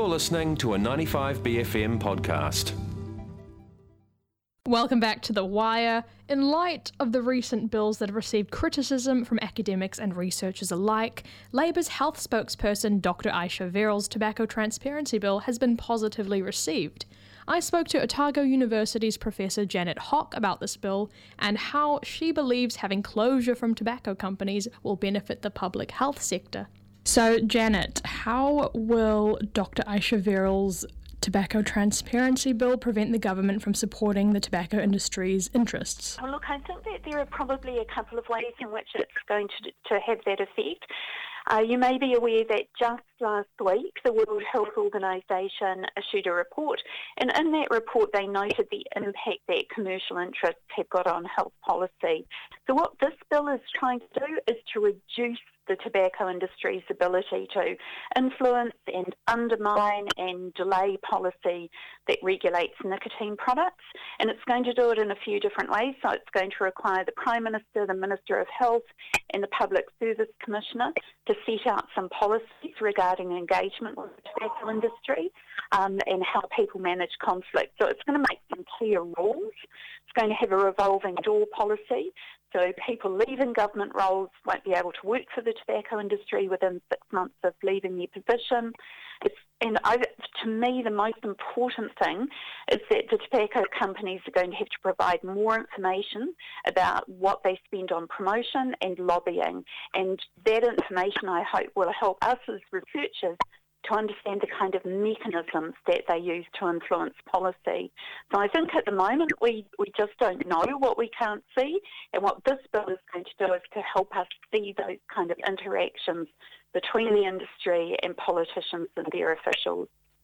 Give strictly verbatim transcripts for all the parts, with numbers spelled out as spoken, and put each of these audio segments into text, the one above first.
listening to a ninety-five B F M podcast. Welcome back to The Wire. In light of the recent bills that have received criticism from academics and researchers alike, Labour's health spokesperson Doctor Ayesha Verrall's tobacco transparency bill has been positively received. I spoke to Otago University's Professor Janet Hock about this bill and how she believes having closure from tobacco companies will benefit the public health sector. So, Janet, how will Doctor Ayesha Verrall's tobacco transparency bill prevent the government from supporting the tobacco industry's interests? Well, look, I think that there are probably a couple of ways in which it's going to, to have that effect. Uh, you may be aware that just last week the World Health Organisation issued a report, and in that report they noted the impact that commercial interests have got on health policy. So what this bill is trying to do is to reduce the tobacco industry's ability to influence and undermine and delay policy that regulates nicotine products. And it's going to do it in a few different ways. So it's going to require the Prime Minister, the Minister of Health and the Public Service Commissioner to set out some policies regarding engagement with the tobacco industry um, and how people manage conflict. So it's going to make some clear rules. It's going to have a revolving door policy. So people leaving government roles won't be able to work for the tobacco industry within six months of leaving their position. It's, and I, to me, the most important thing is that the tobacco companies are going to have to provide more information about what they spend on promotion and lobbying. And that information, I hope, will help us as researchers to understand the kind of mechanisms that they use to influence policy. So I think at the moment we, we just don't know what we can't see, and what this bill is going to do is to help us see those kind of interactions between the industry and politicians and their officials.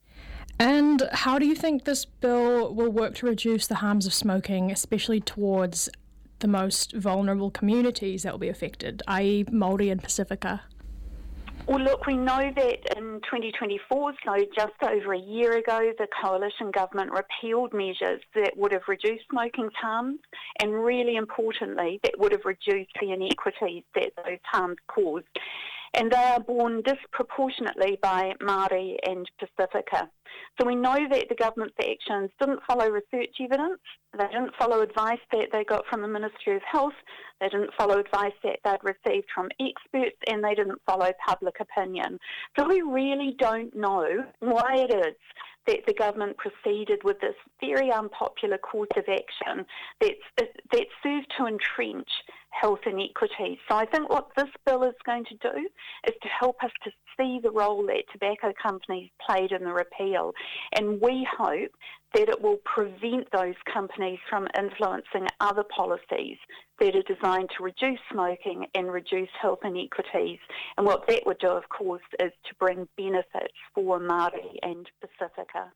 And how do you think this bill will work to reduce the harms of smoking, especially towards the most vulnerable communities that will be affected, that is. Māori and Pacifica? Well, look, we know that in twenty twenty-four, so just over a year ago, the coalition government repealed measures that would have reduced smoking's harms, and really importantly, that would have reduced the inequities that those harms caused. And they are borne disproportionately by Māori and Pacifica. So we know that the government's actions didn't follow research evidence, they didn't follow advice that they got from the Ministry of Health, they didn't follow advice that they'd received from experts, and they didn't follow public opinion. So we really don't know why it is that the government proceeded with this very unpopular course of action that's, that served to entrench health inequities. So I think what this bill is going to do is to help us to see the role that tobacco companies played in the repeal, and we hope that it will prevent those companies from influencing other policies that are designed to reduce smoking and reduce health inequities. And what that would do, of course, is to bring benefits for Māori and Pacifica.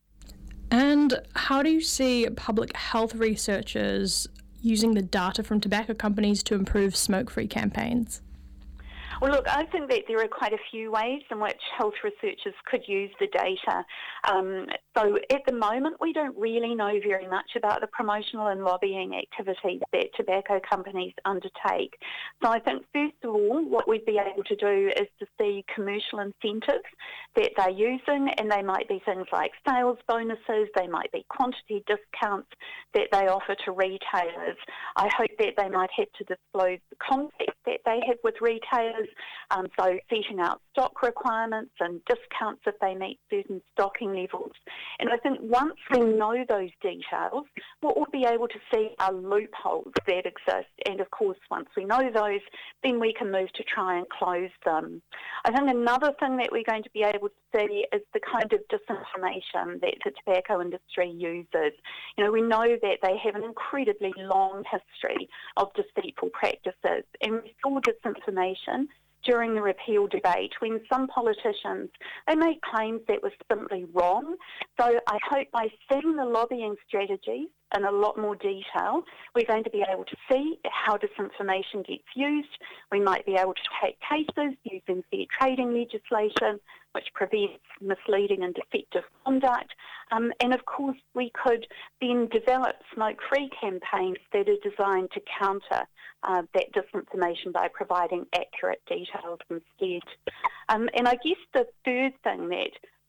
And how do you see public health researchers using the data from tobacco companies to improve smoke-free campaigns? Well, look, I think that there are quite a few ways in which health researchers could use the data. Um, so at the moment, we don't really know very much about the promotional and lobbying activities that tobacco companies undertake. So I think, first of all, what we'd be able to do is to see commercial incentives that they're using, and they might be things like sales bonuses, they might be quantity discounts that they offer to retailers. I hope that they might have to disclose the contacts that they have with retailers, Um, so setting out stock requirements and discounts if they meet certain stocking levels. And I think once we know those details, what we'll be able to see are loopholes that exist. And of course, once we know those, then we can move to try and close them. I think another thing that we're going to be able to see is the kind of disinformation that the tobacco industry uses. You know, we know that they have an incredibly long history of deceitful practices, and we saw disinformation during the repeal debate when some politicians, they made claims that were simply wrong. So I hope by seeing the lobbying strategies in a lot more detail, we're going to be able to see how disinformation gets used. We might be able to take cases using fair trading legislation, which prevents misleading and deceptive conduct. Um, and of course, we could then develop smoke-free campaigns that are designed to counter uh, that disinformation by providing accurate details instead. Um, and I guess the third thing that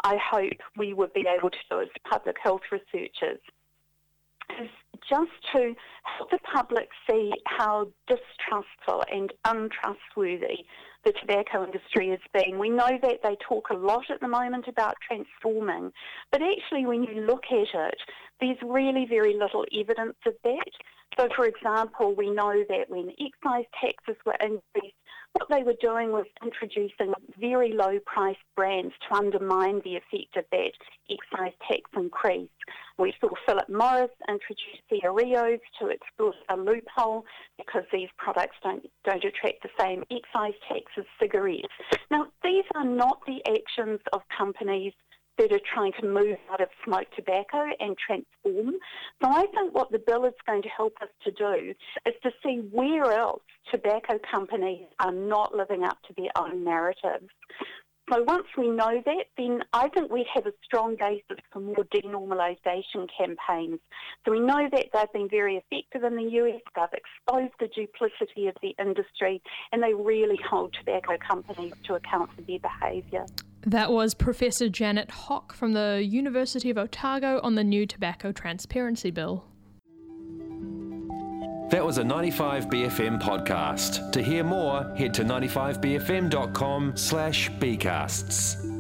I hope we would be able to do as public health researchers is just to help the public see how distrustful and untrustworthy the tobacco industry is being. We know that they talk a lot at the moment about transforming, but actually when you look at it, there's really very little evidence of that. So, for example, we know that when excise taxes were increased, what they were doing was introducing very low-priced brands to undermine the effect of that excise tax increase. We saw Philip Morris introduce Cigarillos to exploit a loophole because these products don't, don't attract the same excise tax as cigarettes. Now, these are not the actions of companies that are trying to move out of smoked tobacco and transform. So I think what the bill is going to help us to do is to see where else tobacco companies are not living up to their own narratives. So once we know that, then I think we have a strong basis for more denormalisation campaigns. So we know that they've been very effective in the U S, they've exposed the duplicity of the industry, and they really hold tobacco companies to account for their behaviour. That was Professor Janet Hock from the University of Otago on the new Tobacco Transparency Bill. That was a ninety-five B F M podcast. To hear more, head to ninety-five b f m dot com slash bcasts.